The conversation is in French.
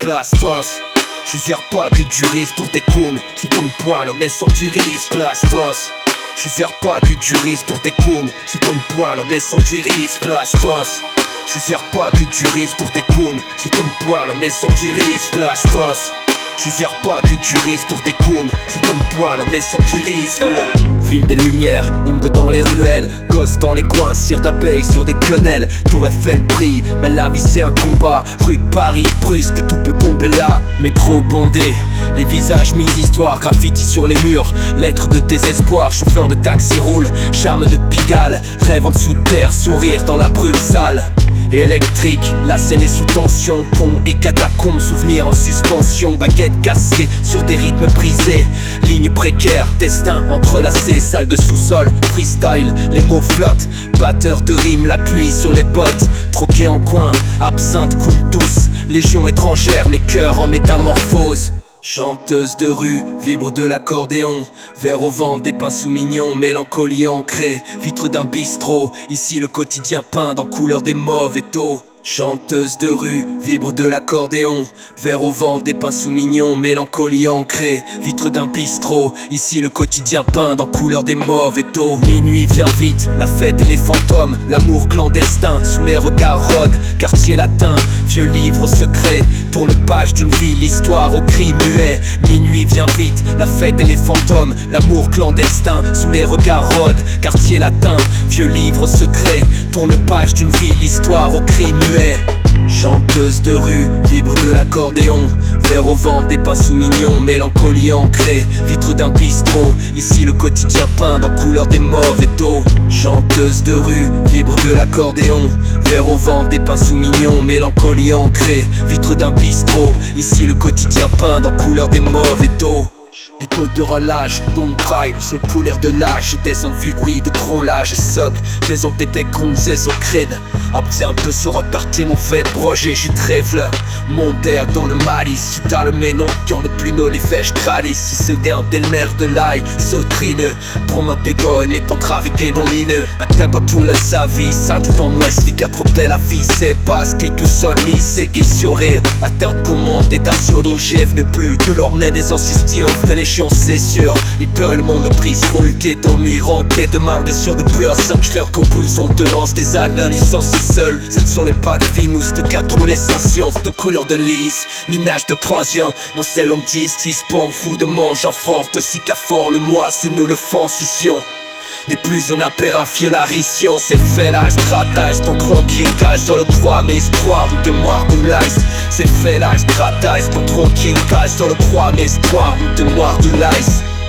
place, boss. Je sers pas que du risque pour tes coumes qui tombent poil, mais sans du risque, place, boss. Je sers pas que du risque pour tes coumes qui tombent poil, mais sans du risque, place, boss. Je sers pas que du risque pour tes coumes qui tombent poil, mais sans du risque, place, boss. Je sers pas que du risque pour tes coumes qui tombent poil, mais sans du risque. Ville des lumières, ombre dans les ruelles, gosses dans les coins, cire d'abeilles sur des quenelles. Tour Eiffel brille, mais la vie c'est un combat. Rue de Paris, brusque, tout peut tomber là. Métro bondé, les visages mis d'histoire, graffiti sur les murs, lettres de désespoir. Chauffeur de taxi roule, charme de Pigalle, rêve en dessous de terre, sourire dans la brume sale. Et électrique, la scène est sous tension, pont et catacombes, souvenirs en suspension, baguettes cassées sur des rythmes brisés, lignes précaires, destin entrelacé, salle de sous-sol, freestyle, les mots flottent, batteur de rimes, la pluie sur les bottes, troqué en coin, absinthe coule douce, légion étrangère, les cœurs en métamorphose. Chanteuse de rue, vibre de l'accordéon, verre au vent, des pinceaux mignons, mélancolie ancrée, vitre d'un bistrot, ici le quotidien peint dans couleur des mauves et taux. Chanteuse de rue, vibre de l'accordéon, verre au vent, des pinceaux mignons, mélancolie ancrée, vitre d'un bistrot, ici le quotidien peint dans couleur des mauves et taux. Minuit vient vite, la fête et les fantômes, l'amour clandestin, sous mes regards rôde, quartier latin, vieux livre secret, tourne page d'une vie, l'histoire au cri muet. Minuit vient vite, la fête et les fantômes, l'amour clandestin, sous mes regards rôde, quartier latin, vieux livre secret, tourne page d'une vie, l'histoire au cri muet. Chanteuse de rue, vibre de l'accordéon, verre au vent, des pinceaux mignons, mélancolie ancrée, vitre d'un bistrot, ici le quotidien peint dans couleur des mauves et taux. Chanteuse de rue, vibre de l'accordéon, verre au vent, des pinceaux mignons, mélancolie ancrée, vitre d'un bistrot, ici le quotidien peint dans couleur des mauves et taux. Les côtes de relâche, don't cry, je pour l'air de l'âge, des envies bruit de trollage, soc, des ondes d'été gonzes au crâne. Après un peu se repartir mon fait projet, j'y trèfle. Mon terre dans le malice, tu t'as le ménon, qui en a plus nos les fèches cralices. Si c'est d'un des mers de l'ail, sautrine, pour ma pégonne est entravé des non-lineux. Matin pas tout le sa vie, ça tout en ouest, les quatre la vie, c'est pas ce qui tout seul, c'est qui sourire. À terre commande et sur dont j'ai venu plus de l'ornais des anciens fait l'échéance c'est sûr. Ils peuvent le monde prise pour lutter dans mirant et demain bien sûr depuis un 5 leur compulse on te lance des ânes licenciés seuls. Ce ne sont les pas de Vénus de 4 ou les sciences de couleur de lys, minage de croisien. Mon sel on me dit 6 pommes fou de mange en France de si qu'à fort le mois c'est nous le fancission. Des plus on appelle un fiolarition, c'est fait là, stratège, ton tranquille cache dans le 3 mais espoir de moi de l'ice. C'est fait là, stratège, ton tranquille cache dans le 3 mais espoir de moi de l'ice.